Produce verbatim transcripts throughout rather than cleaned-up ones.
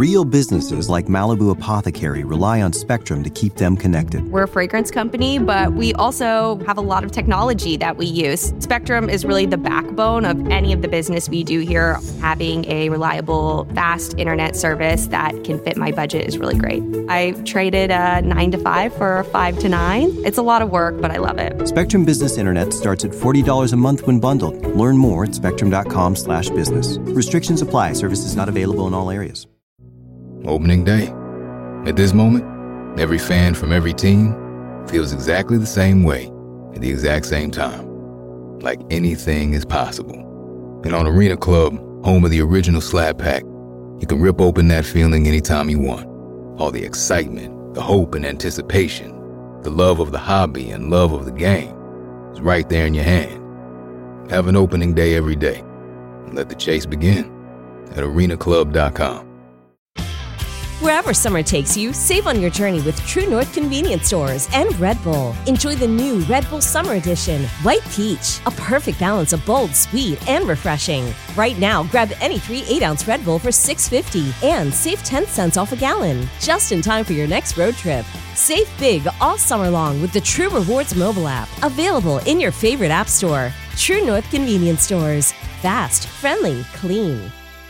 Real businesses like Malibu Apothecary rely on Spectrum to keep them connected. We're a fragrance company, but we also have a lot of technology that we use. Spectrum is really the backbone of any of the business we do here. Having a reliable, fast internet service that can fit my budget is really great. I traded a nine to five for a five to nine. It's a lot of work, but I love it. Spectrum Business Internet starts at forty dollars a month when bundled. Learn more at spectrum.com slash business. Restrictions apply. Services not available in all areas. Opening day. At this moment, every fan from every team feels exactly the same way at the exact same time. Like anything is possible. And on Arena Club, home of the original Slab Pack, you can rip open that feeling anytime you want. All the excitement, the hope and anticipation, the love of the hobby and love of the game is right there in your hand. Have an opening day every day. And let the chase begin at arena club dot com. Wherever summer takes you, save on your journey with True North Convenience Stores and Red Bull. Enjoy the new Red Bull Summer Edition, White Peach, a perfect balance of bold, sweet, and refreshing. Right now, grab any three eight-ounce Red Bull for six fifty and save ten cents off a gallon, just in time for your next road trip. Save big all summer long with the True Rewards mobile app, available in your favorite app store. True North Convenience Stores. Fast, friendly, clean.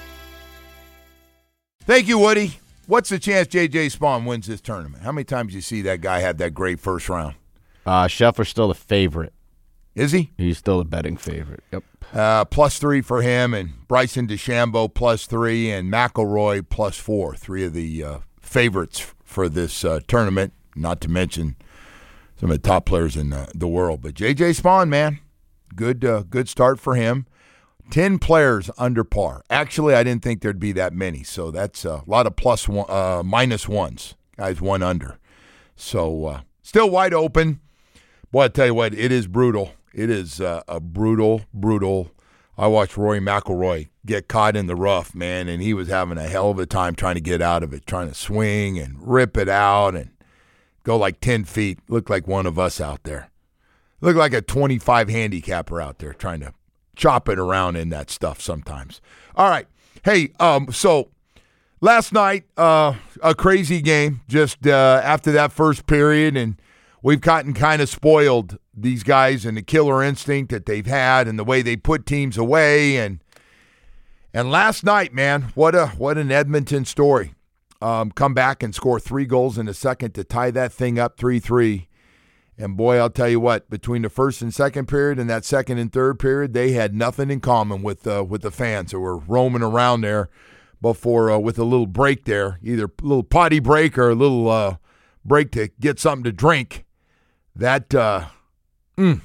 Thank you, Woody. What's the chance J J. Spawn wins this tournament? How many times do you see that guy have that great first round? Uh, Scheffler's still the favorite. Is he? He's still a betting favorite. Yep. Uh, plus three for him, and Bryson DeChambeau plus three, and McIlroy plus four. Three of the uh, favorites for this uh, tournament, not to mention some of the top players in uh, the world. But J J. Spawn, man, good, uh, good start for him. Ten players under par. Actually, I didn't think there'd be that many, so that's a lot of plus one, uh, minus ones. Guys, one under. So uh, still wide open. Boy, I tell you what, it is brutal. It is uh, a brutal, brutal. I watched Rory McIlroy get caught in the rough, man, and he was having a hell of a time trying to get out of it, trying to swing and rip it out and go like ten feet. Looked like one of us out there. Looked like a twenty-five handicapper out there trying to chop it around in that stuff sometimes. All right. Hey, um, so last night, uh, a crazy game just uh, after that first period, and we've gotten kind of spoiled, these guys, and the killer instinct that they've had and the way they put teams away. And and last night, man, what a what an Edmonton story. Um, come back and score three goals in a second to tie that thing up three three. And, boy, I'll tell you what, between the first and second period and that second and third period, they had nothing in common with uh, with the fans that were roaming around there before uh, with a little break there, either a little potty break or a little uh, break to get something to drink. That, uh, mm.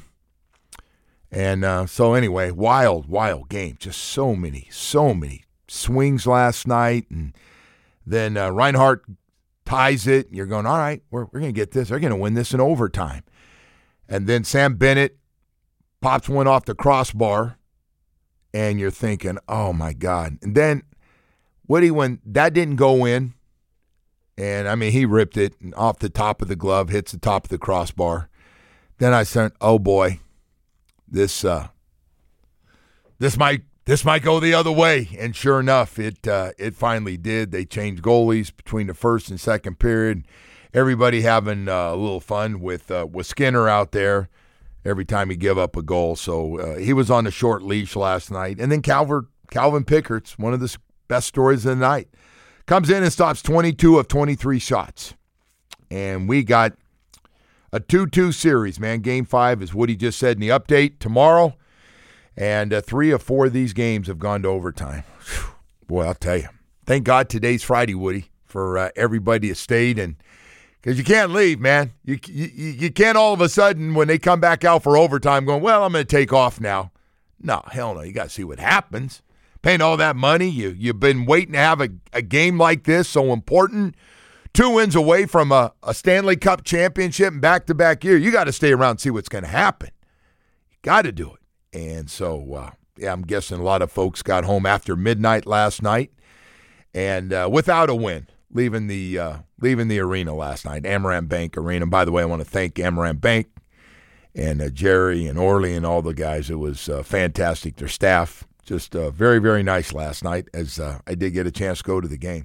And uh, so anyway, wild, wild game. Just so many, so many swings last night. And then uh, Reinhart ties it, and you're going, all right, we're, we're going to get this. They're going to win this in overtime. And then Sam Bennett pops one off the crossbar, and you're thinking, oh, my God. And then, Woody, when that didn't go in, and, I mean, he ripped it off the top of the glove, hits the top of the crossbar. Then I said, oh, boy, this uh, this might This might go the other way, and sure enough, it uh, it finally did. They changed goalies between the first and second period. Everybody having uh, a little fun with uh, with Skinner out there every time he give up a goal. So uh, he was on a short leash last night. And then Calvin, Calvin Pickert's one of the best stories of the night. Comes in and stops twenty-two of twenty-three shots. And we got a two two series, man. Game five, as Woody just said in the update, tomorrow. And uh, three or four of these games have gone to overtime. Whew. Boy, I'll tell you. Thank God today's Friday, Woody, for uh, everybody to stayed. And because you can't leave, man. You, you you can't all of a sudden, when they come back out for overtime, going, well, I'm going to take off now. No, hell no. You got to see what happens. Paying all that money. You, you've been waiting to have a, a game like this, so important. Two wins away from a, a Stanley Cup championship in back-to-back year. You got to stay around and see what's going to happen. You got to do it. And so, uh, yeah, I'm guessing a lot of folks got home after midnight last night and uh, without a win, leaving the uh, leaving the arena last night, Amaranth Bank Arena. And by the way, I want to thank Amaranth Bank and uh, Jerry and Orly and all the guys. It was uh, fantastic. Their staff, just uh, very, very nice last night as uh, I did get a chance to go to the game.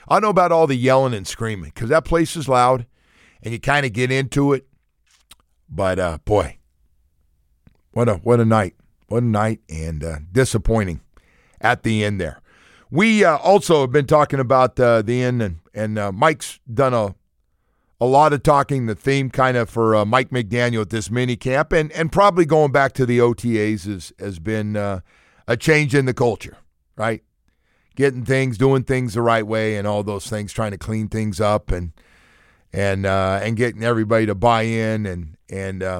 I don't know about all the yelling and screaming because that place is loud and you kind of get into it. But, uh, boy, what a what a night. What a night and uh, disappointing at the end there. We uh, also have been talking about uh, the end, and, and uh, Mike's done a a lot of talking, the theme kind of for uh, Mike McDaniel at this mini camp, and, and probably going back to the O T As is, has been uh, a change in the culture, right? Getting things, doing things the right way and all those things, trying to clean things up and and uh, and getting everybody to buy in and, and uh,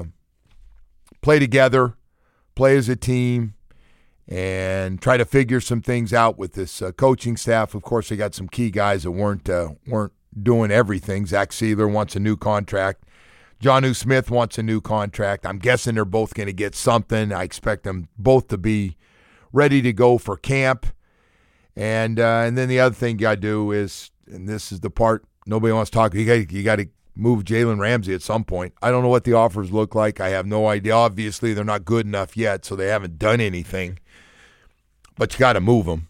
play together, play as a team, and try to figure some things out with this uh, coaching staff. Of course, they got some key guys that weren't uh, weren't doing everything. Zach Sealer wants a new contract. Jonnu Smith wants a new contract. I'm guessing they're both going to get something. I expect them both to be ready to go for camp. And uh, and then the other thing you got to do is, and this is the part nobody wants to talk, you got you got to move Jalen Ramsey at some point. I don't know what the offers look like. I have no idea. Obviously, they're not good enough yet, so they haven't done anything. But you got to move them.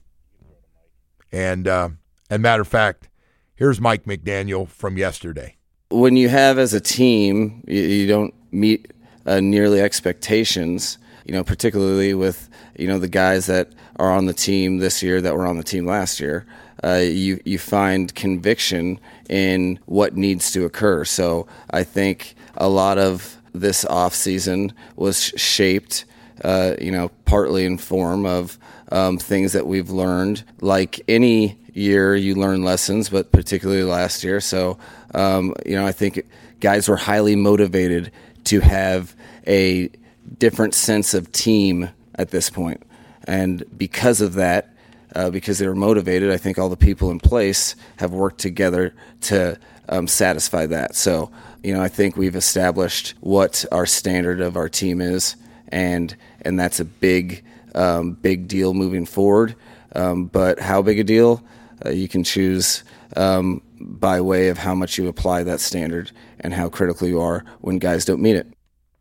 And, uh, and matter of fact, here's Mike McDaniel from yesterday. When you have as a team, you, you don't meet uh, nearly expectations, you know, particularly with, you know, the guys that are on the team this year that were on the team last year. Uh, you, you find conviction in what needs to occur. So I think a lot of this offseason was shaped, uh, you know, partly in form of um, things that we've learned. Like any year, you learn lessons, but particularly last year. So, um, you know, I think guys were highly motivated to have a different sense of team at this point. And because of that, uh, because they were motivated, I think all the people in place have worked together to um, satisfy that. So, you know, I think we've established what our standard of our team is, and and that's a big, um, big deal moving forward. Um, but how big a deal? Uh, you can choose um, by way of how much you apply that standard and how critical you are when guys don't meet it.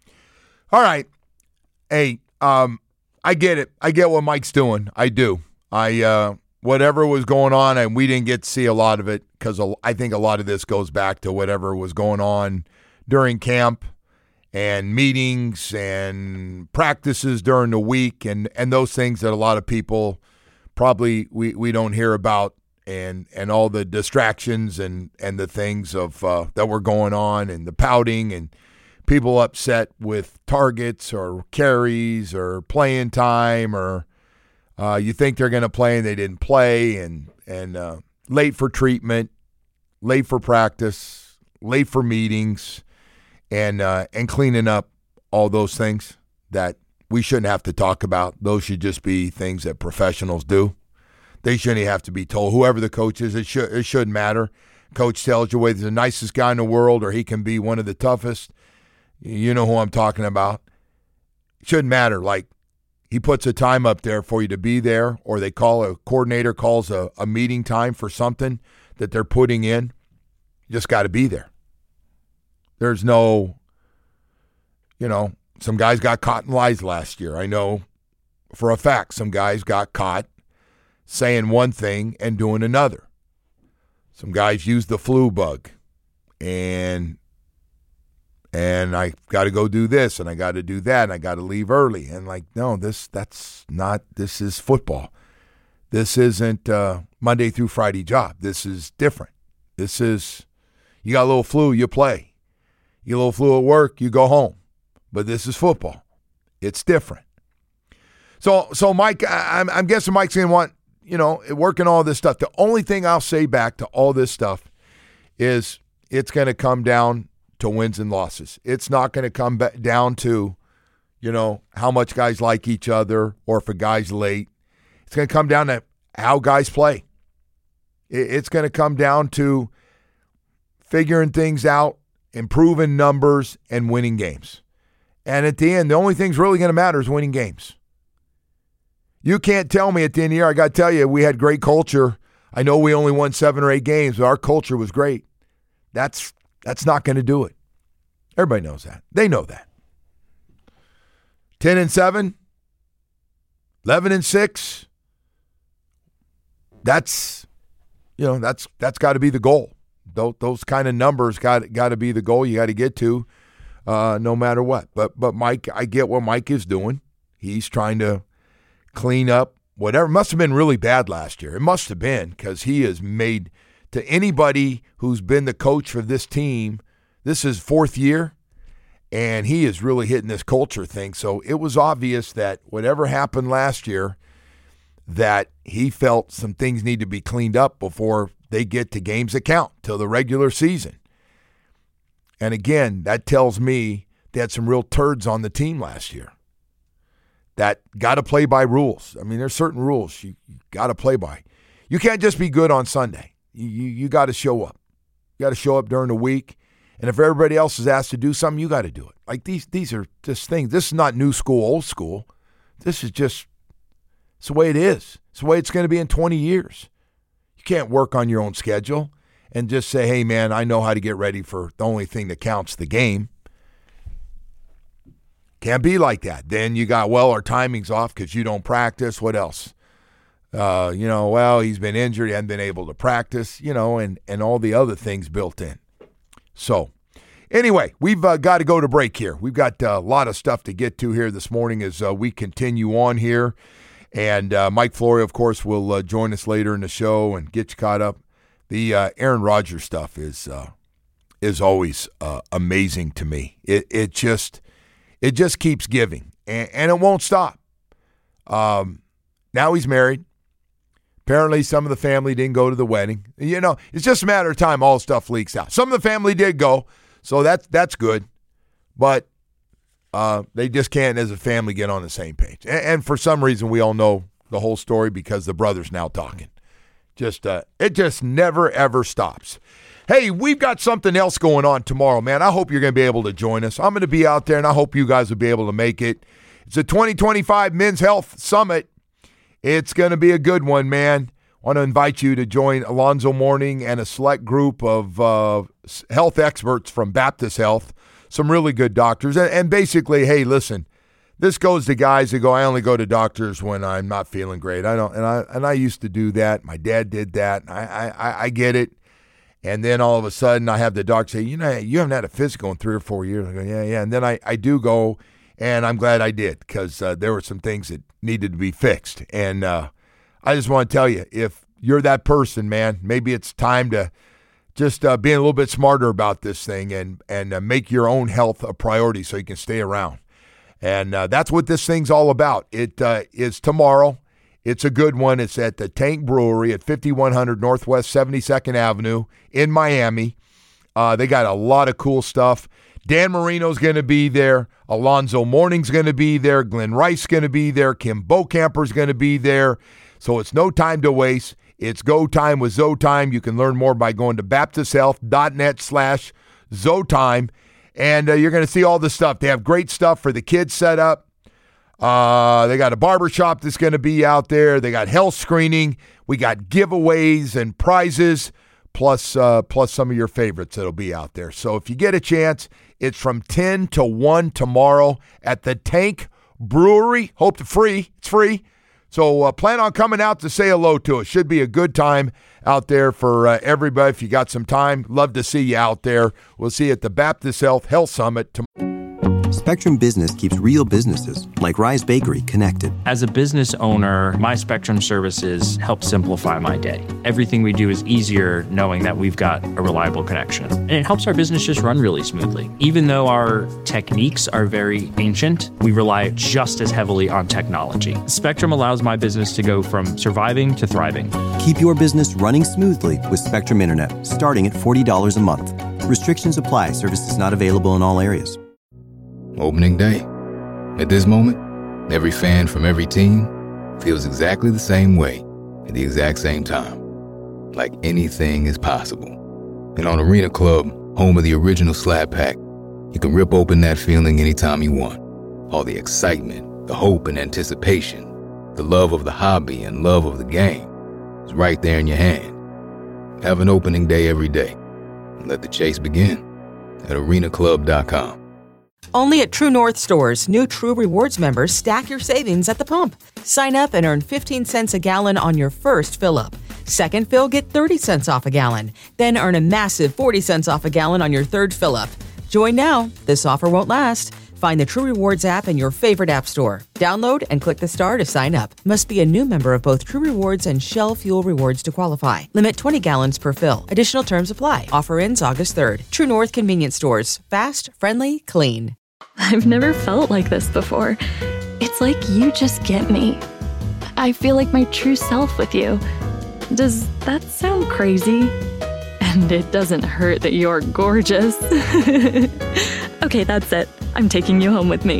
All right. Hey, um, I get it. I get what Mike's doing. I do. I uh, whatever was going on, and we didn't get to see a lot of it because I think a lot of this goes back to whatever was going on during camp and meetings and practices during the week and, and those things that a lot of people probably we, we don't hear about, and, and all the distractions and, and the things of uh, that were going on and the pouting and people upset with targets or carries or playing time, or uh, you think they're going to play and they didn't play, and, and uh, late for treatment, late for practice, late for meetings, and uh, and cleaning up all those things that we shouldn't have to talk about. Those should just be things that professionals do. They shouldn't have to be told. Whoever the coach is, it, should, it shouldn't matter. Coach tells you whether he's the nicest guy in the world or he can be one of the toughest. You know who I'm talking about. It shouldn't matter. Like, he puts a time up there for you to be there, or they call a coordinator calls a, a meeting time for something that they're putting in. You just got to be there. There's no, you know, some guys got caught in lies last year. I know for a fact some guys got caught saying one thing and doing another. Some guys used the flu bug, and and I got to go do this, and I got to do that, and I got to leave early. And like, no, this that's not, this is football. This isn't uh, Monday through Friday job. This is different. This is, you got a little flu, you play. You get a little flu at work, you go home. But this is football. It's different. So, so Mike, I, I'm, I'm guessing Mike's going to want, you know, working all this stuff. The only thing I'll say back to all this stuff is it's going to come down to wins and losses. It's not going to come back down to, you know, how much guys like each other or if a guy's late. It's going to come down to how guys play. It's going to come down to figuring things out, improving numbers, and winning games. And at the end, the only thing's really going to matter is winning games. You can't tell me at the end of the year, I got to tell you, we had great culture. I know we only won seven or eight games, but our culture was great. That's that's not going to do it. Everybody knows that. They know that. ten and seven, eleven and six. That's you know, that's that's got to be the goal. Those, those kind of numbers got got to be the goal you got to get to, uh, no matter what. But but Mike, I get what Mike is doing. He's trying to clean up whatever. It must have been really bad last year. It must have been, because he has made, to anybody who's been the coach for this team, this is fourth year, and he is really hitting this culture thing. So it was obvious that whatever happened last year, that he felt some things need to be cleaned up before they get to games that count till the regular season. And again, that tells me they had some real turds on the team last year that got to play by rules. I mean, there's certain rules you, you got to play by. You can't just be good on Sunday. You, you, you got to show up. You got to show up during the week. And if everybody else is asked to do something, you got to do it. Like these, these are just things. This is not new school, old school. This is just, it's the way it is. It's the way it's going to be in twenty years. You can't work on your own schedule and just say, hey, man, I know how to get ready for the only thing that counts, the game. Can't be like that. Then you got, well, our timing's off because you don't practice. What else? Uh, you know, well, he's been injured. He hasn't been able to practice, you know, and, and all the other things built in. So, anyway, we've uh, got to go to break here. We've got uh, a lot of stuff to get to here this morning as uh, we continue on here. And uh, Mike Florio, of course, will uh, join us later in the show and get you caught up. The uh, Aaron Rodgers stuff is uh, is always uh, amazing to me. It it just it just keeps giving, and, and it won't stop. Um, now he's married. Apparently, some of the family didn't go to the wedding. You know, it's just a matter of time. All stuff leaks out. Some of the family did go, so that's that's good, but uh, they just can't, as a family, get on the same page. And, and for some reason, we all know the whole story because the brother's now talking. Just uh, it just never ever stops. Hey, we've got something else going on tomorrow, man. I hope you're going to be able to join us. I'm going to be out there, and I hope you guys will be able to make it. It's the twenty twenty-five Men's Health Summit. It's going to be a good one, man. I want to invite you to join Alonzo Mourning and a select group of uh, health experts from Baptist Health, some really good doctors. And, and basically, hey, listen, this goes to guys that go, I only go to doctors when I'm not feeling great. I don't, and I and I used to do that. My dad did that. I I, I get it. And then all of a sudden, I have the doctor say, you know, you haven't had a physical in three or four years. I go, yeah, yeah. And then I, I do go, and I'm glad I did because uh, there were some things that needed to be fixed. And uh, I just want to tell you, if you're that person, man, maybe it's time to just uh, be a little bit smarter about this thing and, and uh, make your own health a priority so you can stay around. And uh, that's what this thing's all about. It uh, is tomorrow. It's a good one. It's at the Tank Brewery at fifty-one hundred Northwest seventy-second Avenue in Miami. Uh, they got a lot of cool stuff. Dan Marino's going to be there. Alonzo Mourning's going to be there. Glenn Rice's going to be there. Kim Bocamper's going to be there. So it's no time to waste. It's go time with Zotime. You can learn more by going to baptisthealth.net slash Zotime. And uh, you're going to see all the stuff. They have great stuff for the kids set up. Uh, they got a barbershop that's going to be out there. They got health screening. We got giveaways and prizes, plus uh, plus some of your favorites that'll be out there. So if you get a chance, it's from ten to one tomorrow at the Tank Brewery. Hope it's free. It's free. So uh, plan on coming out to say hello to us. Should be a good time out there for uh, everybody. If you got some time, love to see you out there. We'll see you at the Baptist Health Health Summit tomorrow. Spectrum Business keeps real businesses, like Rise Bakery, connected. As a business owner, my Spectrum services help simplify my day. Everything we do is easier knowing that we've got a reliable connection. And it helps our business just run really smoothly. Even though our techniques are very ancient, we rely just as heavily on technology. Spectrum allows my business to go from surviving to thriving. Keep your business running smoothly with Spectrum Internet, starting at forty dollars a month. Restrictions apply. Services not available in all areas. Opening day. At this moment, every fan from every team feels exactly the same way at the exact same time. Like anything is possible. And on Arena Club, home of the original Slab Pack, you can rip open that feeling anytime you want. All the excitement, the hope and anticipation, the love of the hobby and love of the game is right there in your hand. Have an opening day every day. And let the chase begin at arena club dot com. Only at True North stores, new True Rewards members stack your savings at the pump. Sign up and earn fifteen cents a gallon on your first fill-up. Second fill, get thirty cents off a gallon. Then earn a massive forty cents off a gallon on your third fill-up. Join now. This offer won't last. Find the True Rewards app in your favorite app store. Download and click the star to sign up. Must be a new member of both True Rewards and Shell Fuel Rewards to qualify. Limit twenty gallons per fill. Additional terms apply. Offer ends August third. True North Convenience Stores. Fast, friendly, clean. I've never felt like this before. It's like you just get me. I feel like my true self with you. Does that sound crazy? And it doesn't hurt that you're gorgeous. Okay, that's it. I'm taking you home with me.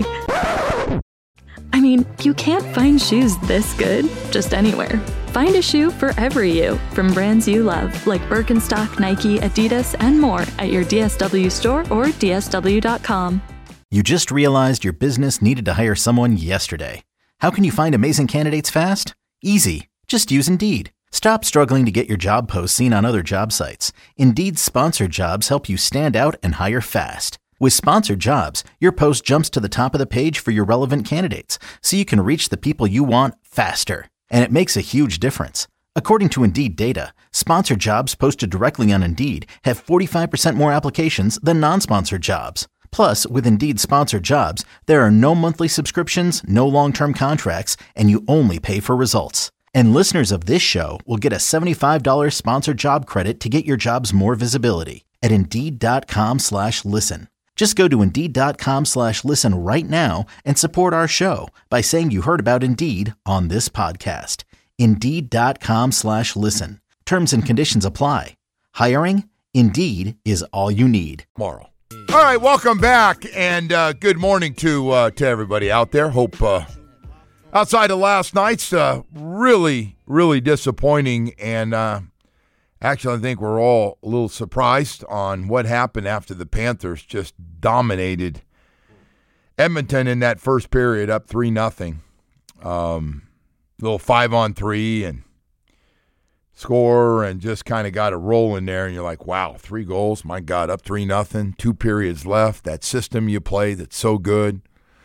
I mean, you can't find shoes this good just anywhere. Find a shoe for every you from brands you love, like Birkenstock, Nike, Adidas, and more at your D S W store or D S W dot com. You just realized your business needed to hire someone yesterday. How can you find amazing candidates fast? Easy. Just use Indeed. Stop struggling to get your job posts seen on other job sites. Indeed's sponsored jobs help you stand out and hire fast. With sponsored jobs, your post jumps to the top of the page for your relevant candidates, so you can reach the people you want faster. And it makes a huge difference. According to Indeed data, sponsored jobs posted directly on Indeed have forty-five percent more applications than non-sponsored jobs. Plus, with Indeed sponsored jobs, there are no monthly subscriptions, no long-term contracts, and you only pay for results. And listeners of this show will get a seventy-five dollars sponsored job credit to get your jobs more visibility at Indeed.com slash listen. Just go to Indeed.com slash listen right now and support our show by saying you heard about Indeed on this podcast. Indeed.com slash listen. Terms and conditions apply. Hiring? Indeed is all you need. Tomorrow. All right, welcome back, and uh, good morning to uh, to everybody out there. Hope uh, outside of last night's uh, really, really disappointing, and uh, actually I think we're all a little surprised on what happened after the Panthers just dominated Edmonton in that first period, up three nothing. Um, little five on three and score, and just kind of got a roll in there, and you're like, wow, three goals, my God, up three nothing, two periods left, that system you play that's so good,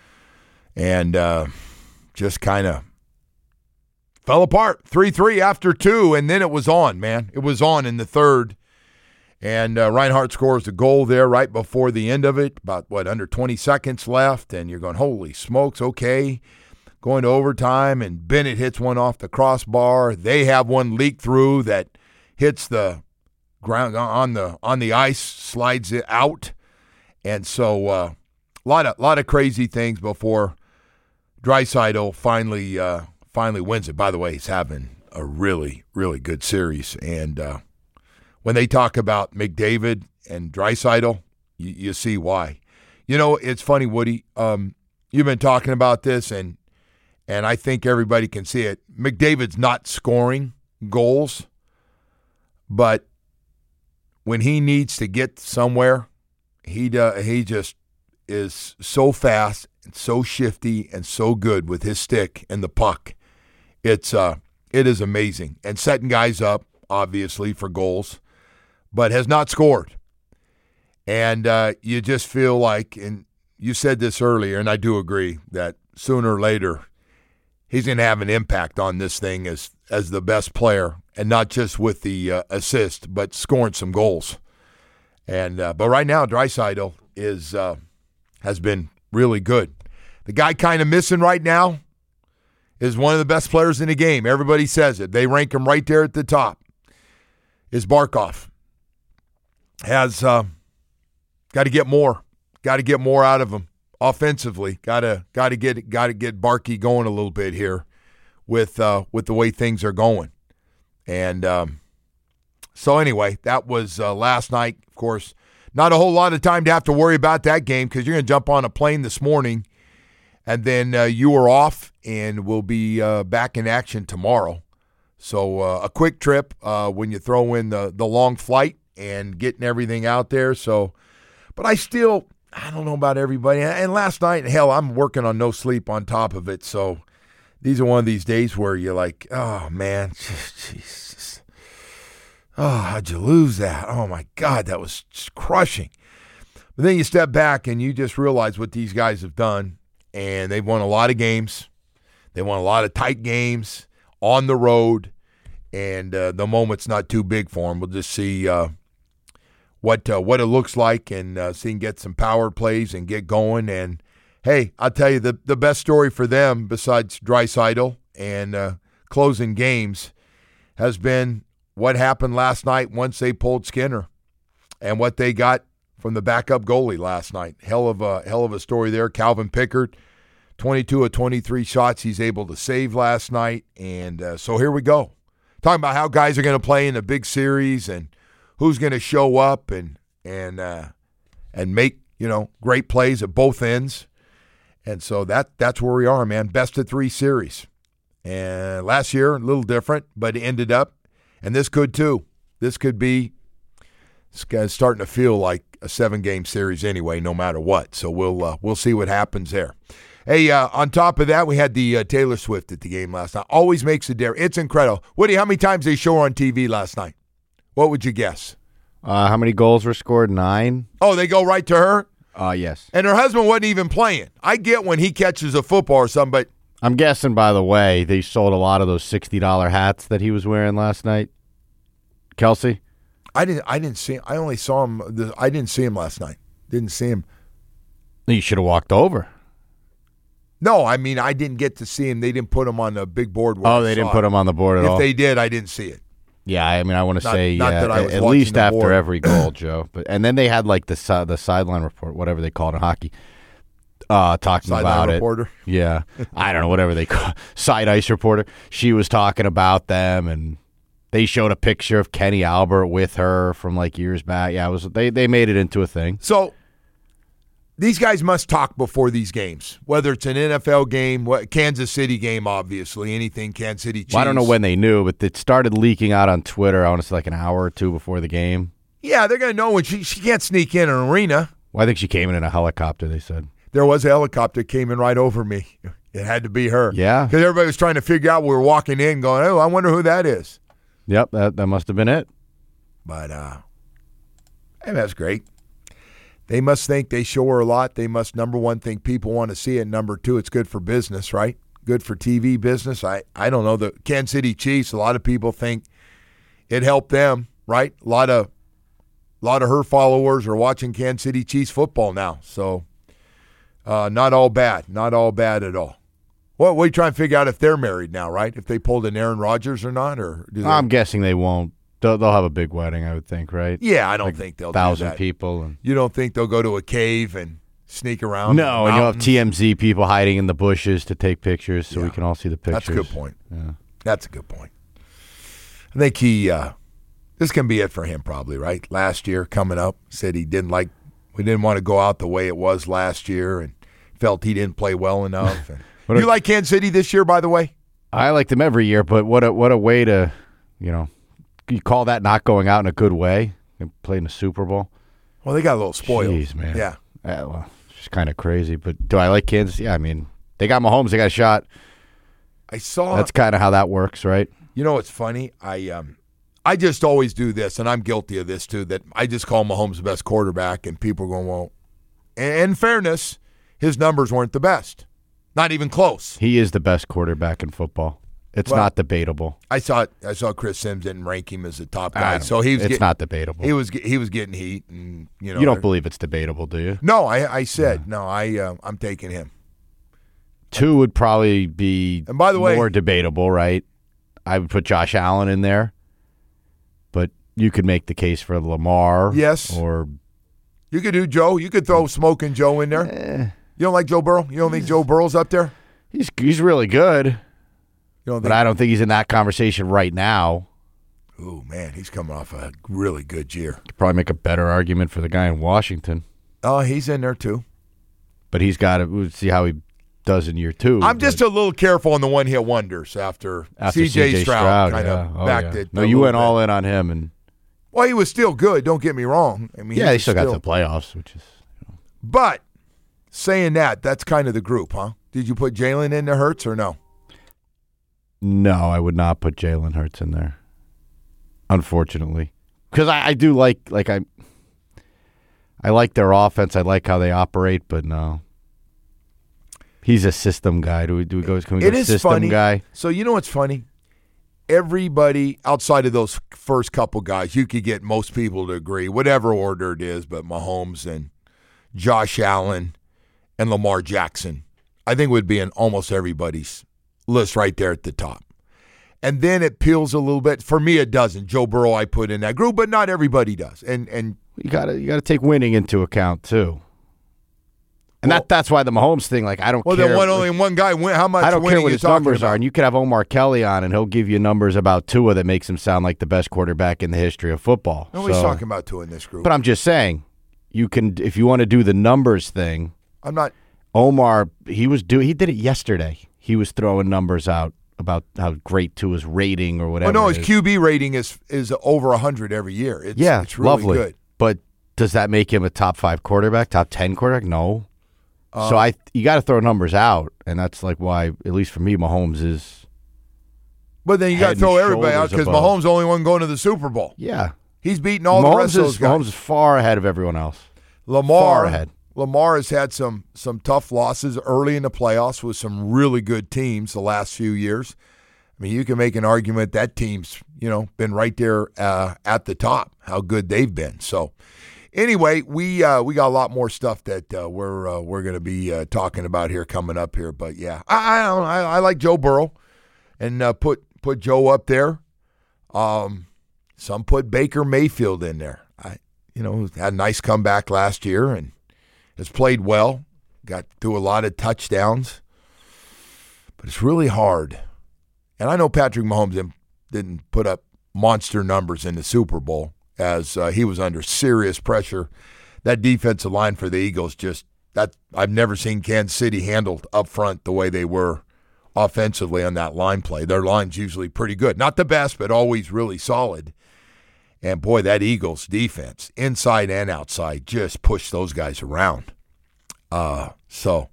and uh, just kind of fell apart. three three after two, and then it was on, man. It was on in the third, and uh, Reinhart scores a goal there right before the end of it, about, what, under twenty seconds left, and you're going, holy smokes, okay. Going to overtime, and Bennett hits one off the crossbar. They have one leak through that hits the ground on the on the ice, slides it out, and so a uh, lot of lot of crazy things before Draisaitl finally uh, finally wins it. By the way, he's having a really really good series, and uh, when they talk about McDavid and Draisaitl, you, you see why. You know, it's funny, Woody. Um, you've been talking about this, and. And I think everybody can see it. McDavid's not scoring goals, but when he needs to get somewhere, he uh, he just is so fast and so shifty and so good with his stick and the puck. It's uh, it is amazing. And setting guys up, obviously, for goals, but has not scored. And uh, you just feel like, and you said this earlier, and I do agree, that sooner or later, he's going to have an impact on this thing as as the best player, and not just with the uh, assist, but scoring some goals. And uh, but right now, Draisaitl is uh, has been really good. The guy kind of missing right now is one of the best players in the game. Everybody says it. They rank him right there at the top. Is Barkov. Has uh, got to get more. Got to get more out of him. Offensively, gotta gotta get gotta get Barkey going a little bit here, with uh, with the way things are going, and um, so anyway, that was uh, last night. Of course, not a whole lot of time to have to worry about that game because you're gonna jump on a plane this morning, and then uh, you are off, and we'll be uh, back in action tomorrow. So uh, a quick trip uh, when you throw in the the long flight and getting everything out there. So, but I still. I don't know about everybody. And last night, hell, I'm working on no sleep on top of it. So these are one of these days where you're like, oh, man, Jesus. Oh, how'd you lose that? Oh, my God, that was crushing. But then you step back and you just realize what these guys have done. And they've won a lot of games. They won a lot of tight games on the road. and uh, the moment's not too big for him. We'll just see uh, what uh, what it looks like and uh, see him get some power plays and get going. And, hey, I'll tell you, the, the best story for them besides Draisaitl and uh, closing games has been what happened last night once they pulled Skinner and what they got from the backup goalie last night. Hell of a hell of a story there. Calvin Pickard, twenty-two of twenty-three shots he's able to save last night. And uh, so here we go. Talking about how guys are going to play in a big series and who's going to show up and and uh, and make, you know, great plays at both ends. And so that that's where we are, man. Best of three series. And last year, a little different, but it ended up, and this could too. This could be it's starting to feel like a seven-game series anyway, no matter what. So we'll uh, we'll see what happens there. Hey, uh, on top of that, we had the uh, Taylor Swift at the game last night. Always makes a difference. It's incredible. Woody, how many times they show her on T V last night? What would you guess? Uh, how many goals were scored? Nine? Oh, they go right to her? Uh, yes. And her husband wasn't even playing. I get when he catches a football or something, but I'm guessing, by the way, they sold a lot of those sixty dollars hats that he was wearing last night. Kelsey? I didn't I didn't see him. I only saw him. I didn't see him last night. Didn't see him. You should have walked over. No, I mean, I didn't get to see him. They didn't put him on the big board. Oh, they didn't put him on the board at if all? If they did, I didn't see it. Yeah, I mean, I want to Not- say not yeah, that I was at watching least the after board. every goal, Joe. But and then they had like the si- the sideline report, whatever they call it in hockey, uh, talking Sideline about reporter? it. Yeah, I don't know, whatever they call side ice reporter. She was talking about them, and they showed a picture of Kenny Albert with her from like years back. Yeah, it was they they made it into a thing. So these guys must talk before these games, whether it's an N F L game, what, Kansas City game, obviously, anything Kansas City Chiefs. Well, I don't know when they knew, but it started leaking out on Twitter, I want to say like an hour or two before the game. Yeah, they're going to know when she, she can't sneak in an arena. Well, I think she came in in a helicopter, they said. There was a helicopter came in right over me. It had to be her. Yeah. Because everybody was trying to figure out we were walking in going, oh, I wonder who that is. Yep, that, that must have been it. But uh, hey, that's great. They must think they show her a lot. They must, number one, think people want to see it. Number two, it's good for business, right? Good for T V business. I, I don't know. The Kansas City Chiefs, a lot of people think it helped them, right? A lot of a lot of her followers are watching Kansas City Chiefs football now. So uh, not all bad. Not all bad at all. Well, we try and figure out if they're married now, right? If they pulled an Aaron Rodgers or not, or do they? I'm guessing they won't. They'll, they'll have a big wedding, I would think, right? Yeah, I don't Like think they'll thousand do that. people. And You don't think they'll go to a cave and sneak around? no, the and you'll have mountains? T M Z people hiding in the bushes to take pictures so Yeah. we can all see the pictures. That's a good point. Yeah. That's a good point. I think he, uh, this can be it for him probably, right? Last year coming up, said he didn't like, we didn't want to go out the way it was last year and felt he didn't play well enough. And What you a- like Kansas City this year, by the way? I like them every year, but what a what a way to, you know, you call that not going out in a good way and playing the Super Bowl. Well, they got a little spoiled. Jeez, man. Yeah. Uh, well, it's just kind of crazy. But do I like Kansas? Yeah, I mean, they got Mahomes. They got a shot. I saw. That's kind of how that works, right? You know what's funny? I um, I just always do this, and I'm guilty of this too, that I just call Mahomes the best quarterback, and people are going, well, in fairness, his numbers weren't the best. Not even close. He is the best quarterback in football. It's Well, not debatable. I saw I saw Chris Sims didn't rank him as a top I guy, don't- so he was. it's get- not debatable. He was ge- he was getting heat, and you know. You don't believe it's debatable, do you? No, I I said no. I uh, I'm taking him. Two would probably be And by the way- more debatable, right? I would put Josh Allen in there, but you could make the case for Lamar. Yes. Or You could do Joe. You could throw Smoking Joe in there. Eh. You don't like Joe Burrow? You don't think Joe Burrow's up there? he's he's really good, You don't but think? I don't think he's in that conversation right now. Oh man, he's coming off a really good year. Could probably make a better argument for the guy in Washington, Oh, he's in there too. but he's got to we'll see how he does in year two. I'm but just a little careful on the one hit wonders after, after C J Stroud, kind yeah. of Oh, backed yeah. it. No, a you little went bit. all in on him, and Well, he was still good. Don't get me wrong. I mean, yeah, he they was still got to the playoffs, which is But saying that, that's kind of the group, huh? Did you put Jalen into Hurts or no? no. I would not put Jalen Hurts in there, unfortunately, because I, I do like like I I like their offense. I like how they operate, but no, he's a system guy. Do we do we go? Can we It go is system funny. guy? So you know what's funny? everybody outside of those first couple guys, you could get most people to agree, whatever order it is, but Mahomes and Josh Allen and Lamar Jackson, I think would be in almost everybody's list right there at the top. And then it peels a little bit. For me, it doesn't. Joe Burrow I put in that group, but not everybody does. And and you gotta you gotta take winning into account too. And well, that that's why the Mahomes thing, like I don't well, care. Well, then one, only one guy win. How much? I don't care what his numbers about? are. And you could have Omar Kelly on, and he'll give you numbers about Tua that makes him sound like the best quarterback in the history of football. Nobody's so, talking about Tua in this group. But I'm just saying, you can if you want to do the numbers thing. I'm not. Omar, he was do he did it yesterday. He was throwing numbers out about how great Tua's rating or whatever. Well, no, his Q B rating is is over one hundred every year. It's, yeah, it's really lovely. good. But does that make him a top five quarterback, top ten quarterback? No. Uh, so I, you got to throw numbers out, and that's like why, at least for me, Mahomes is. But then you got to throw everybody out because Mahomes is the only one going to the Super Bowl. Yeah, he's beating all Mahomes the rest is, of those guys. Mahomes is far ahead of everyone else. Lamar, far ahead. Lamar has had some some tough losses early in the playoffs with some really good teams the last few years. I mean, you can make an argument that team's you know been right there uh, at the top. How good they've been. So. Anyway, we uh, we got a lot more stuff that uh, we're uh, we're going to be uh, talking about here coming up here. But yeah, I I, don't, I, I like Joe Burrow, and uh, put put Joe up there. Um, some put Baker Mayfield in there. I you know had a nice comeback last year and has played well. Got through a lot of touchdowns, but it's really hard. And I know Patrick Mahomes didn't, didn't put up monster numbers in the Super Bowl. As uh, he was under serious pressure. That defensive line for the Eagles just that I've never seen Kansas City handled up front the way they were offensively on that line play. Their line's usually pretty good. Not the best, but always really solid. And boy, that Eagles defense, inside and outside, just pushed those guys around. Uh, so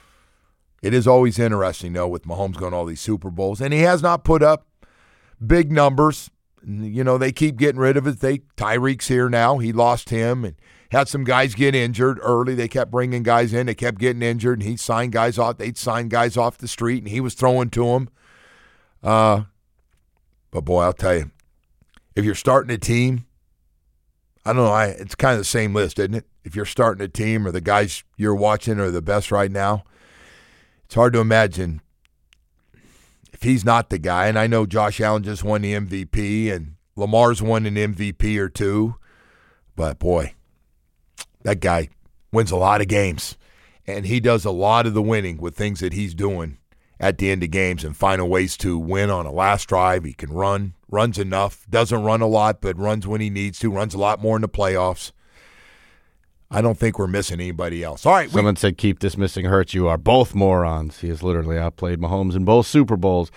it is always interesting, though, with Mahomes going to all these Super Bowls. And he has not put up big numbers. You know, they keep getting rid of it. They Tyreek's here now. He lost him and had some guys get injured early. They kept bringing guys in. They kept getting injured, and he signed guys off. They'd sign guys off the street, and he was throwing to them. Uh, but, boy, I'll tell you, if you're starting a team, I don't know, I, it's kind of the same list, isn't it? If you're starting a team or the guys you're watching are the best right now, it's hard to imagine if he's not the guy. And I know Josh Allen just won the M V P and Lamar's won an M V P or two. But, boy, that guy wins a lot of games. And he does a lot of the winning with things that he's doing at the end of games and finding ways to win on a last drive. He can run, runs enough, doesn't run a lot, but runs when he needs to, runs a lot more in the playoffs. I don't think we're missing anybody else. All right. Someone we, said, keep dismissing Hurts. You are both morons. He has literally outplayed Mahomes in both Super Bowls.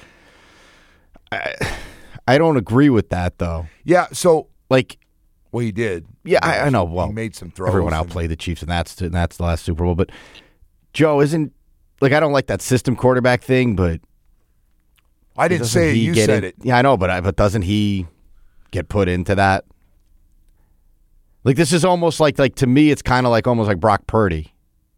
I, I don't agree with that, though. Yeah, so. Like. Well, he did. Yeah, I, I know. Well, he made some throws. Everyone outplayed and, the Chiefs, and that's, and that's the last Super Bowl. But Joe isn't. Like, I don't like that system quarterback thing, but. I didn't say it. You said in, it. Yeah, I know, but, I, but doesn't he get put into that? Like, this is almost like, like to me, it's kind of like almost like Brock Purdy.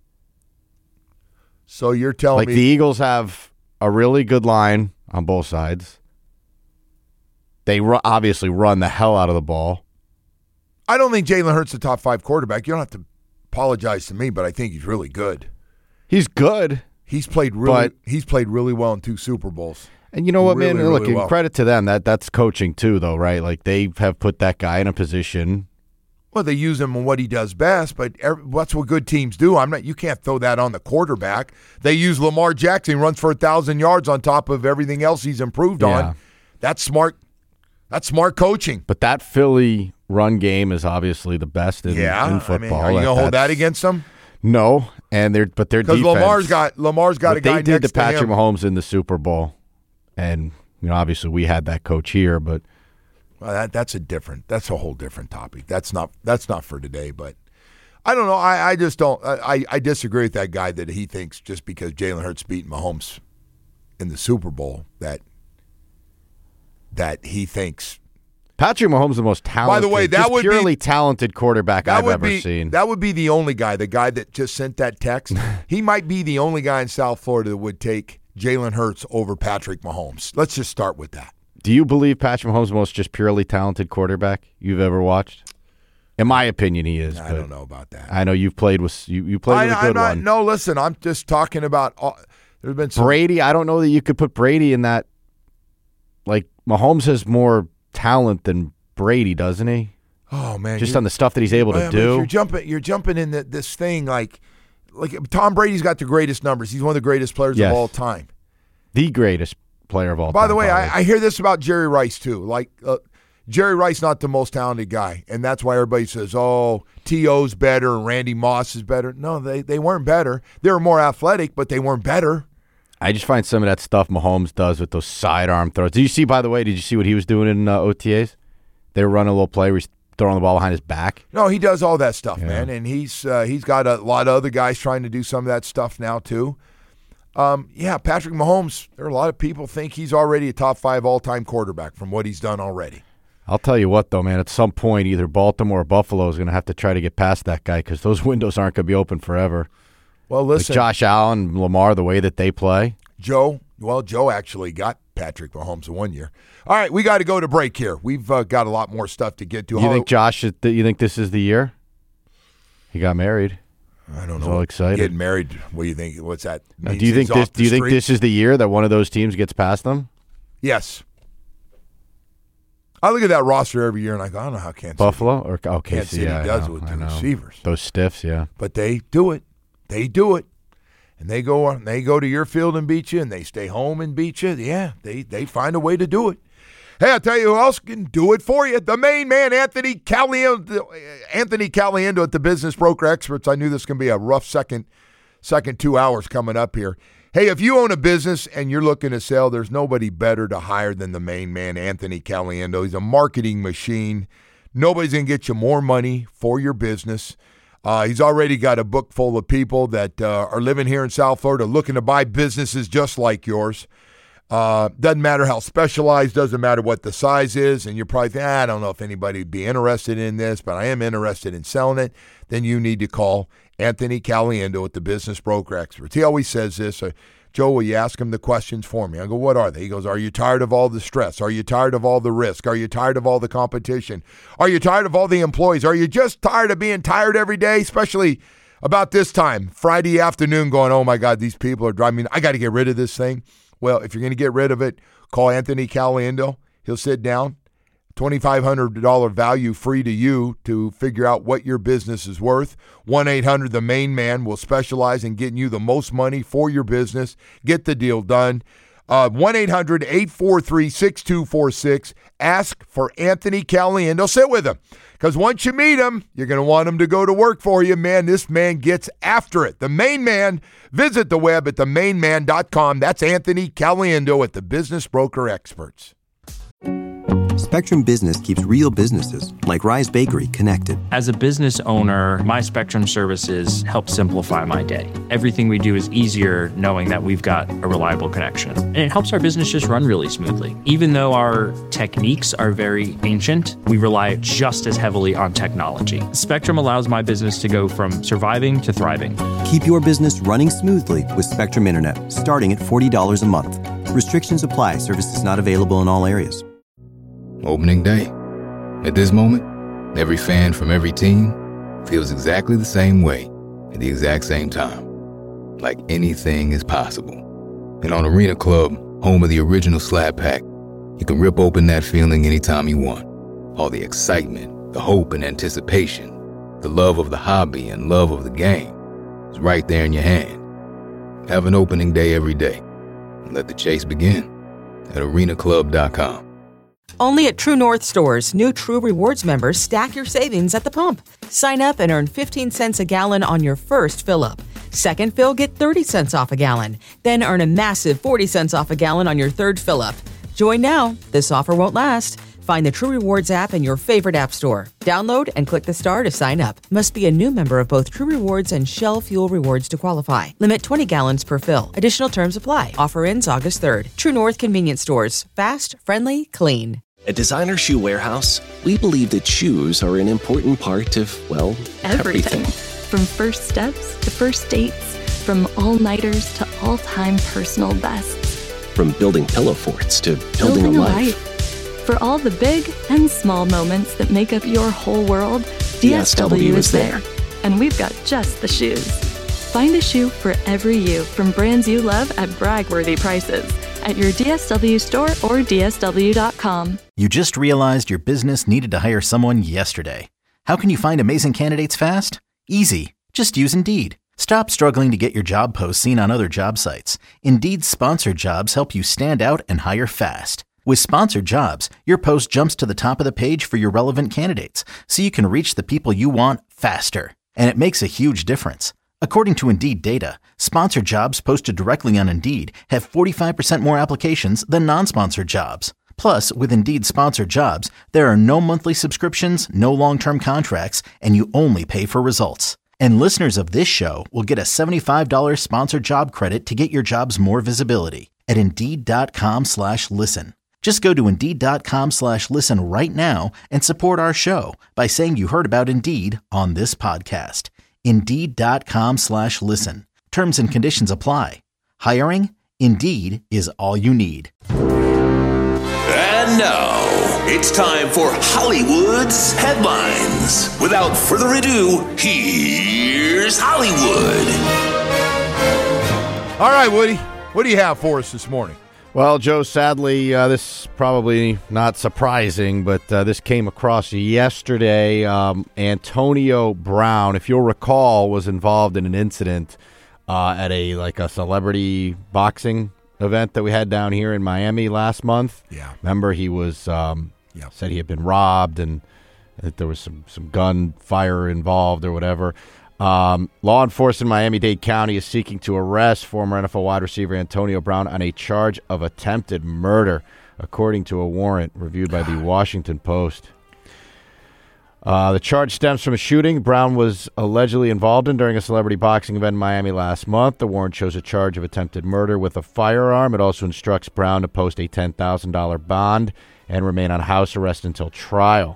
So you're telling like me. Like, the Eagles have a really good line on both sides. They ru- obviously run the hell out of the ball. I don't think Jalen Hurts is a top five quarterback. You don't have to apologize to me, but I think he's really good. He's good. He's played really. But, he's played really well in two Super Bowls. And you know what, really, man? Really Look, well. credit to them. That that's coaching too, though, right? Like they have put that guy in a position. Well, they use him on what he does best, but every, that's what good teams do. I'm not. You can't throw that on the quarterback. They use Lamar Jackson, runs for a thousand yards on top of everything else he's improved yeah. on. That's smart. That's smart coaching. But that Philly run game is obviously the best in, yeah, in football. I mean, are you gonna hold that against them? No, and they're but their defense. Because Lamar's got Lamar's got what a guy they did next to Patrick him. Mahomes in the Super Bowl, and you know obviously we had that coach here, but well, that that's a different. That's a whole different topic. That's not that's not for today. But I don't know. I, I just don't. I, I disagree with that guy that he thinks just because Jalen Hurts beat Mahomes in the Super Bowl that that he thinks. Patrick Mahomes is the most talented. By the way, that just would purely be, talented quarterback I've ever be, seen. That would be the only guy, the guy that just sent that text. He might be the only guy in South Florida that would take Jalen Hurts over Patrick Mahomes. Let's just start with that. Do you believe Patrick Mahomes is the most just purely talented quarterback you've ever watched? In my opinion, he is. I don't know about that. I know you've played with you. You played I, with a good I'm not, one. No, listen. I'm just talking about. All, there's been some, Brady. I don't know that you could put Brady in that. Like Mahomes has more talent than Brady, doesn't he? Oh man, just on the stuff that he's able well, to do. You're jumping. You're jumping in the, this thing like, like Tom Brady's got the greatest numbers. He's one of the greatest players Yes. of all time. The greatest player of all By time. the way, probably. I, I hear this about Jerry Rice too. Like uh, Jerry Rice, not the most talented guy, and that's why everybody says, "Oh, T O's better and Randy Moss is better." No, they they weren't better. They were more athletic, but they weren't better. I just find some of that stuff Mahomes does with those sidearm throws. Did you see, by the way, did you see what he was doing in uh, O T As? They were running a little play where he's throwing the ball behind his back. No, he does all that stuff, Yeah. man, and he's uh, he's got a lot of other guys trying to do some of that stuff now too. Um, yeah, Patrick Mahomes. There are a lot of people think he's already a top five all time quarterback from what he's done already. I'll tell you what, though, man. At some point, either Baltimore or Buffalo is going to have to try to get past that guy because those windows aren't going to be open forever. Well, listen, like Josh Allen, Lamar, the way that they play. Joe. Well, Joe actually got Patrick Mahomes in one year. All right, we got to go to break here. We've uh, got a lot more stuff to get to. You think Josh? Is, you think this is the year? He got married. I don't He's know. all excited. Getting married. What do you think? What's that? Now, do you think this? Do you think this is the year that one of those teams gets past them? Yes. I look at that roster every year and I go, I don't know how Kansas Buffalo or oh, Kansas City, City yeah, does I it know, with I the know. receivers. Those stiffs, yeah. But they do it. They do it. And they go they go to your field and beat you, and they stay home and beat you. Yeah, they they find a way to do it. Hey, I'll tell you who else can do it for you. The main man, Anthony Caliendo, Anthony Caliendo at the Business Broker Experts. I knew this was going to be a rough second, second two hours coming up here. Hey, if you own a business and you're looking to sell, there's nobody better to hire than the main man, Anthony Caliendo. He's a marketing machine. Nobody's going to get you more money for your business. Uh, he's already got a book full of people that uh, are living here in South Florida looking to buy businesses just like yours. Uh, doesn't matter how specialized, doesn't matter what the size is, and you're probably thinking, ah, I don't know if anybody would be interested in this, but I am interested in selling it. Then you need to call Anthony Caliendo at the Business Broker Experts. He always says this, uh, Joe, will you ask him the questions for me? I go, what are they? He goes, are you tired of all the stress? Are you tired of all the risk? Are you tired of all the competition? Are you tired of all the employees? Are you just tired of being tired every day, especially about this time, Friday afternoon, going, oh, my God, these people are driving me. I got to get rid of this thing. Well, if you're going to get rid of it, call Anthony Caliendo. He'll sit down, twenty-five hundred dollars value free to you to figure out what your business is worth. one eight hundred the main man will specialize in getting you the most money for your business. Get the deal done. Uh, one eight hundred eight four three six two four six. Ask for Anthony Caliendo. Sit with him. Because once you meet him, you're going to want him to go to work for you. Man, this man gets after it. The main man. Visit the web at the main man dot com. That's Anthony Caliendo at the Business Broker Experts. Spectrum Business keeps real businesses, like Rise Bakery, connected. As a business owner, my Spectrum services help simplify my day. Everything we do is easier knowing that we've got a reliable connection. And it helps our business just run really smoothly. Even though our techniques are very ancient, we rely just as heavily on technology. Spectrum allows my business to go from surviving to thriving. Keep your business running smoothly with Spectrum Internet, starting at forty dollars a month. Restrictions apply. Services not available in all areas. Opening day. At this moment, every fan from every team feels exactly the same way at the exact same time. Like anything is possible. And on Arena Club, home of the original Slab Pack, you can rip open that feeling anytime you want. All the excitement, the hope and anticipation, the love of the hobby and love of the game is right there in your hand. Have an opening day every day. And let the chase begin at arena club dot com. Only at True North stores, new True Rewards members stack your savings at the pump. Sign up and earn fifteen cents a gallon on your first fill-up. Second fill, get thirty cents off a gallon. Then earn a massive forty cents off a gallon on your third fill-up. Join now. This offer won't last. Find the True Rewards app in your favorite app store. Download and click the star to sign up. Must be a new member of both True Rewards and Shell Fuel Rewards to qualify. Limit twenty gallons per fill. Additional terms apply. Offer ends August third. True North Convenience Stores. Fast, friendly, clean. At Designer Shoe Warehouse, we believe that shoes are an important part of, well, everything. Everything. From first steps to first dates, from all-nighters to all-time personal bests. From building pillow forts to building, Building a a life. life. For all the big and small moments that make up your whole world, D S W is there. And we've got just the shoes. Find a shoe for every you from brands you love at brag-worthy prices at your D S W store or D S W dot com. You just realized your business needed to hire someone yesterday. How can you find amazing candidates fast? Easy. Just use Indeed. Stop struggling to get your job posts seen on other job sites. Indeed's sponsored jobs help you stand out and hire fast. With sponsored jobs, your post jumps to the top of the page for your relevant candidates, so you can reach the people you want faster. And it makes a huge difference. According to Indeed data, sponsored jobs posted directly on Indeed have forty-five percent more applications than non-sponsored jobs. Plus, with Indeed sponsored jobs, there are no monthly subscriptions, no long-term contracts, and you only pay for results. And listeners of this show will get a seventy-five dollars sponsored job credit to get your jobs more visibility at Indeed.com slash listen. Just go to Indeed.com slash listen right now and support our show by saying you heard about Indeed on this podcast. Indeed.com slash listen. Terms and conditions apply. Hiring? Indeed is all you need. And now, it's time for Hollywood's headlines. Without further ado, here's Hollywood. All right, Woody, what do you have for us this morning? Well, Joe, sadly, uh, this is probably not surprising, but uh, this came across yesterday. Um, Antonio Brown, if you'll recall, was involved in an incident uh, at a like a celebrity boxing event that we had down here in Miami last month. Yeah. Remember, he was um, yeah. said he had been robbed and that there was some, some gunfire involved or whatever. Um, law enforcement in Miami-Dade County is seeking to arrest former N F L wide receiver Antonio Brown on a charge of attempted murder, according to a warrant reviewed by the Washington Post. Uh, the charge stems from a shooting Brown was allegedly involved in during a celebrity boxing event in Miami last month. The warrant shows a charge of attempted murder with a firearm. It also instructs Brown to post a ten thousand dollars bond and remain on house arrest until trial.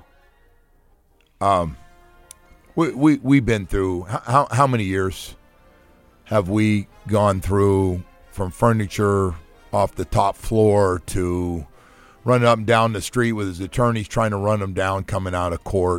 Um, we, we, we've been through, how, how many years have we gone through from furniture off the top floor to running up and down the street with his attorneys trying to run him down coming out of court?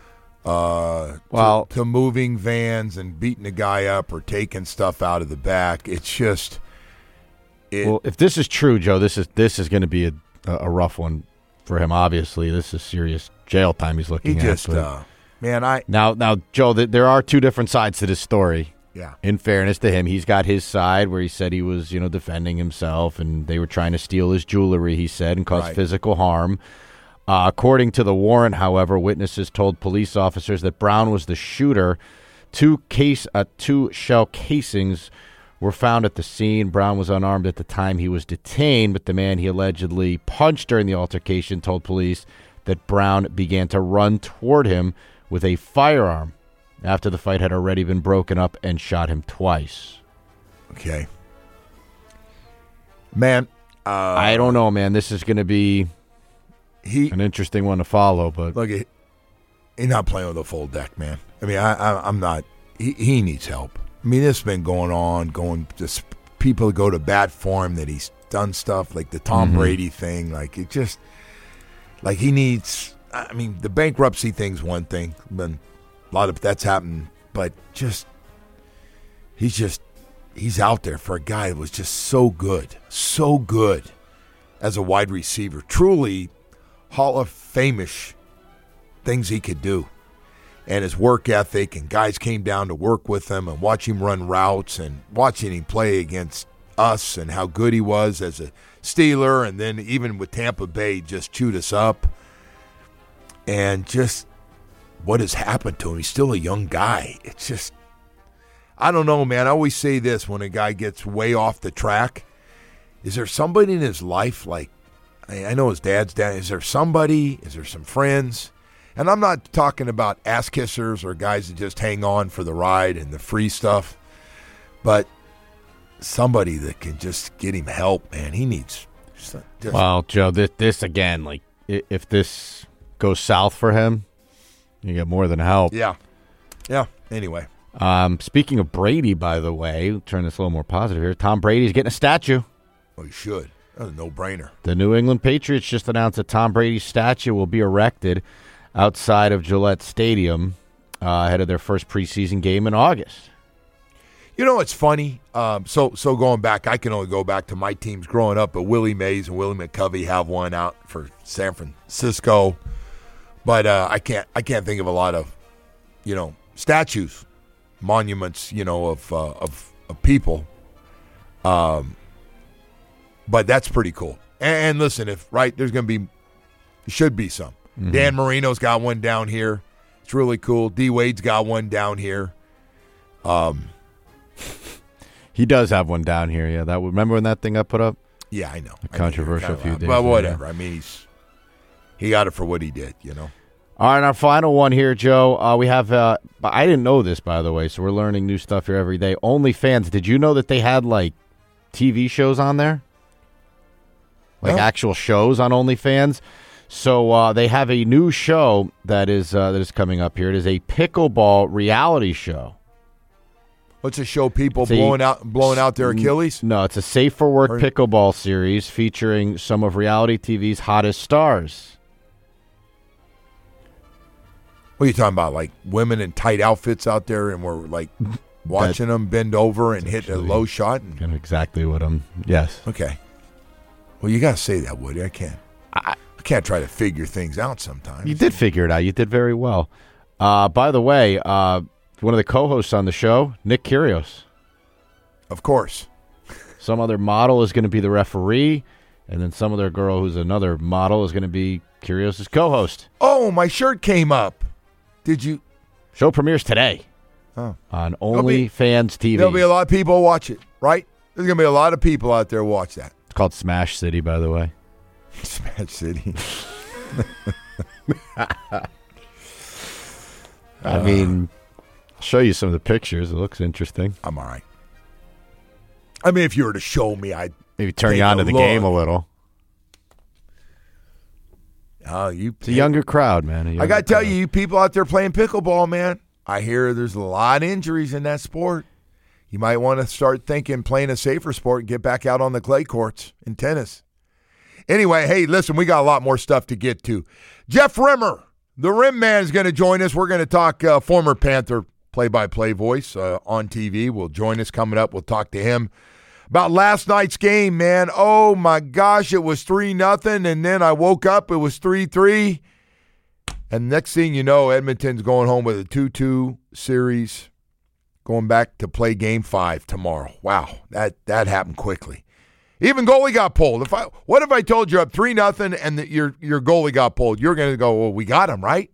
Uh, well, to, to moving vans and beating the guy up or taking stuff out of the back. It's just. It, well, if this is true, Joe, this is this is going to be a, a rough one for him. Obviously, this is serious jail time he's looking he at. Just, but uh, man, I now now Joe, th- there are two different sides to this story. Yeah. In fairness to him, he's got his side where he said he was, you know, defending himself and they were trying to steal his jewelry. He said and cause right. physical harm. Uh, according to the warrant, however, witnesses told police officers that Brown was the shooter. Two case, uh, two shell casings were found at the scene. Brown was unarmed at the time he was detained, but the man he allegedly punched during the altercation told police that Brown began to run toward him with a firearm after the fight had already been broken up and shot him twice. Okay. Man, uh, I don't know, man. This is going to be he, an interesting one to follow, but look, he's not playing with a full deck, man. I mean, I, I, I'm not. He, he needs help. I mean, this has been going on, going just people go to bat for him that he's done stuff like the Tom mm-hmm. Brady thing. Like it just, like he needs. I mean, the bankruptcy thing's one thing. Been a lot of that's happened, but just he's just he's out there for a guy that was just so good, so good as a wide receiver. Truly Hall of Fame-ish things he could do. And his work ethic, and guys came down to work with him and watch him run routes and watching him play against us and how good he was as a Steeler, and then even with Tampa Bay just chewed us up. And just what has happened to him. He's still a young guy. It's just, I don't know, man. I always say this when a guy gets way off the track. Is there somebody in his life, like, I know his dad's dad, is there somebody, is there some friends? And I'm not talking about ass kissers or guys that just hang on for the ride and the free stuff, but somebody that can just get him help, man. He needs just, well, Joe, this, this again, like, if this goes south for him, you get more than help. Yeah. Yeah. Anyway. Um, speaking of Brady, by the way, turn this a little more positive here. Tom Brady's getting a statue. Well, he should. That's a no-brainer. The New England Patriots just announced that Tom Brady's statue will be erected outside of Gillette Stadium uh, ahead of their first preseason game in August. You know, it's funny. Um, so so going back, I can only go back to my teams growing up, but Willie Mays and Willie McCovey have one out for San Francisco. But uh, I can't I can't think of a lot of, you know, statues, monuments, you know, of uh, of, of people. Um, but that's pretty cool. And, and listen, if right, there's going to be, should be some. Mm-hmm. Dan Marino's got one down here. It's really cool. D Wade's got one down here. Um. He does have one down here, yeah. That remember when that thing got put up? Yeah, I know. A controversial few days. Well, whatever. I mean, he's he got it for what he did, you know. All right, our final one here, Joe. Uh, we have. Uh, I didn't know this, by the way, so we're learning new stuff here every day. OnlyFans. Did you know that they had like T V shows on there, like no. actual shows on OnlyFans? So uh, they have a new show that is uh, that is coming up here. It is a pickleball reality show. What's a show people it's blowing a, out blowing out their Achilles? No, it's a Safe for Work or, pickleball series featuring some of reality T V's hottest stars. What are you talking about? Like women in tight outfits out there, and we're like watching them bend over and hit a low shot? And, kind of exactly what I'm. Yes. Okay. Well, you got to say that, Woody. I can't. I, I can't try to figure things out sometimes. You did figure it out. You did very well. Uh, by the way, uh, one of the co-hosts on the show, Nick Kyrgios. Of course. Some other model is going to be the referee, and then some other girl who's another model is going to be Kyrgios' co-host. Oh, my shirt came up. Did you? Show premieres today oh. on OnlyFans T V. There'll be a lot of people watch it, right? There's going to be a lot of people out there watch that. It's called Smash City, by the way. Smash City. I mean... I'll show you some of the pictures. It looks interesting. I'm all right. I mean, if you were to show me, I'd maybe turn you on to the look. game a little. Oh, you! It's a younger crowd, man. Younger I got to tell crowd. you, you people out there playing pickleball, man. I hear there's a lot of injuries in that sport. You might want to start thinking playing a safer sport and get back out on the clay courts in tennis. Anyway, hey, listen, we got a lot more stuff to get to. Jeff Rimmer, the Rim Man, is going to join us. We're going to talk uh, former Panther play-by-play voice uh, on T V will join us coming up. We'll talk to him about last night's game, man. Oh, my gosh, it was three nothing, and then I woke up, it was three three. And next thing you know, Edmonton's going home with a two two series, going back to play game five tomorrow. Wow, that, that happened quickly. Even goalie got pulled. If I What if I told you up three nothing and that your, your goalie got pulled? You're going to go, well, we got him, right?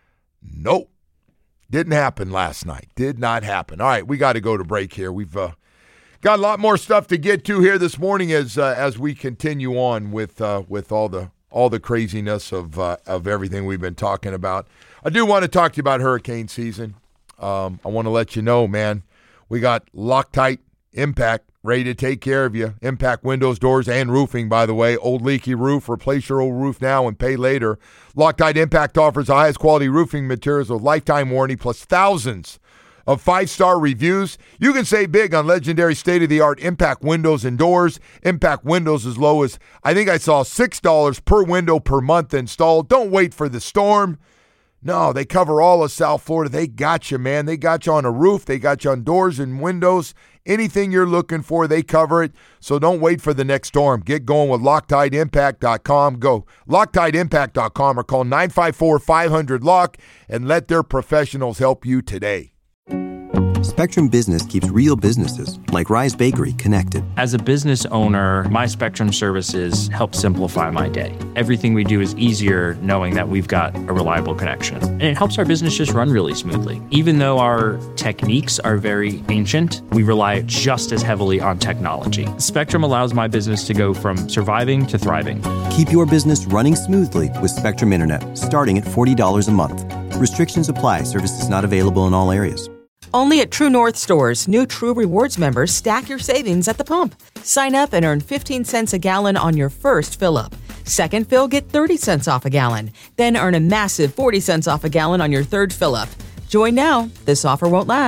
Nope. Didn't happen last night. Did not happen. All right, we got to go to break here. We've uh, got a lot more stuff to get to here this morning as uh, as we continue on with uh, with all the all the craziness of uh, of everything we've been talking about. I do want to talk to you about hurricane season. Um, I want to let you know, man, we got Loctite Impact ready to take care of you. Impact windows, doors, and roofing, by the way. Old leaky roof, replace your old roof now and pay later. Loctite Impact offers the highest quality roofing materials with lifetime warranty plus thousands of five-star reviews. You can save big on legendary state-of-the-art Impact windows and doors. Impact windows as low as, I think I saw six dollars per window per month installed. Don't wait for the storm. No, they cover all of South Florida. They got you, man. They got you on a roof. They got you on doors and windows. Anything you're looking for, they cover it. So don't wait for the next storm. Get going with Loctite Impact dot com. Go Loctite Impact dot com or call nine five four, five hundred, L O C K and let their professionals help you today. Spectrum Business keeps real businesses, like Rise Bakery, connected. As a business owner, my Spectrum services help simplify my day. Everything we do is easier knowing that we've got a reliable connection. And it helps our business just run really smoothly. Even though our techniques are very ancient, we rely just as heavily on technology. Spectrum allows my business to go from surviving to thriving. Keep your business running smoothly with Spectrum Internet, starting at forty dollars a month. Restrictions apply. Services not available in all areas. Only at True North stores, new True Rewards members stack your savings at the pump. Sign up and earn fifteen cents a gallon on your first fill-up. Second fill, get thirty cents off a gallon. Then earn a massive forty cents off a gallon on your third fill-up. Join now. This offer won't last.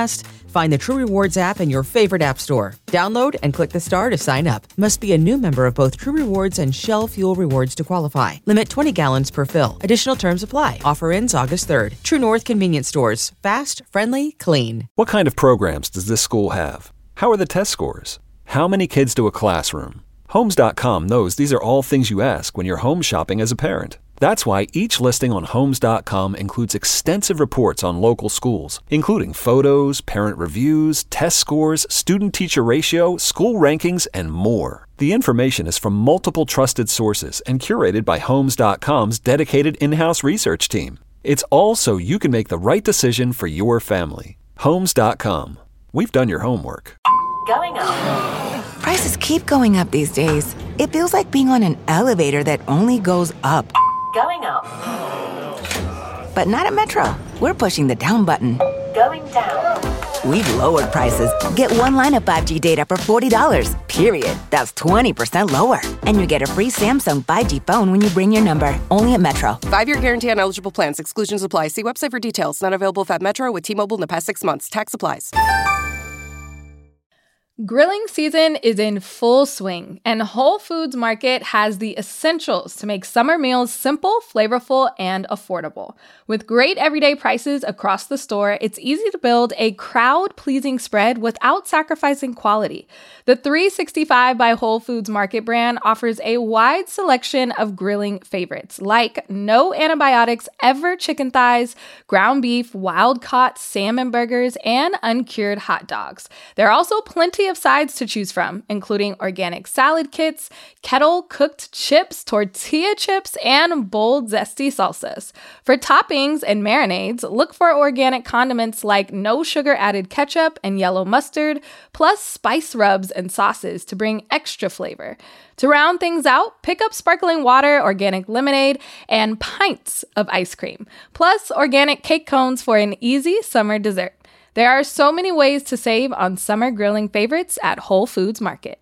Find the True Rewards app in your favorite app store. Download and click the star to sign up. Must be a new member of both True Rewards and Shell Fuel Rewards to qualify. Limit twenty gallons per fill. Additional terms apply. Offer ends August third. True North Convenience Stores. Fast, friendly, clean. What kind of programs does this school have? How are the test scores? How many kids do a classroom? Homes dot com knows these are all things you ask when you're home shopping as a parent. That's why each listing on Homes dot com includes extensive reports on local schools, including photos, parent reviews, test scores, student-teacher ratio, school rankings, and more. The information is from multiple trusted sources and curated by Homes dot com's dedicated in-house research team. It's all so you can make the right decision for your family. Homes dot com. We've done your homework. Going up. Prices keep going up these days. It feels like being on an elevator that only goes up. Going up. But not at Metro. We're pushing the down button. Going down. We've lowered prices. Get one line of five G data for forty dollars, period. That's twenty percent lower. And you get a free Samsung five G phone when you bring your number. Only at Metro. Five-year guarantee on eligible plans. Exclusions apply. See website for details. Not available at Metro with T-Mobile in the past six months. Tax applies. Grilling season is in full swing, and Whole Foods Market has the essentials to make summer meals simple, flavorful, and affordable. With great everyday prices across the store, it's easy to build a crowd-pleasing spread without sacrificing quality. The three sixty-five by Whole Foods Market brand offers a wide selection of grilling favorites, like no antibiotics ever chicken thighs, ground beef, wild-caught salmon burgers, and uncured hot dogs. There are also plenty of sides to choose from, including organic salad kits, kettle-cooked chips, tortilla chips, and bold, zesty salsas. For toppings and marinades, look for organic condiments like no sugar-added ketchup and yellow mustard, plus spice rubs and sauces to bring extra flavor. To round things out, pick up sparkling water, organic lemonade, and pints of ice cream, plus organic cake cones for an easy summer dessert. There are so many ways to save on summer grilling favorites at Whole Foods Market.